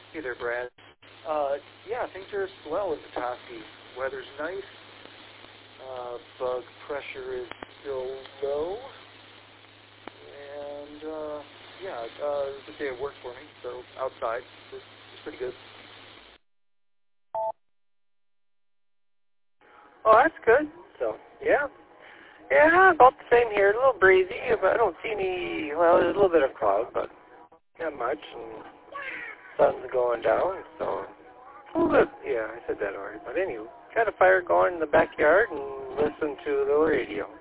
Hey there, Brad. Yeah, things are swell in Petoskey. Weather's nice. Bug pressure is still low. And, yeah, it's a day of work for me, so outside it's pretty good. Oh, that's good. So, yeah. Yeah, about the same here. A little breezy, but I don't see any, well, there's a little bit of cloud, but not much. And sun's going down, so a little bit, yeah, I said that already. But anyway, got a fire going in the backyard and listen to the radio.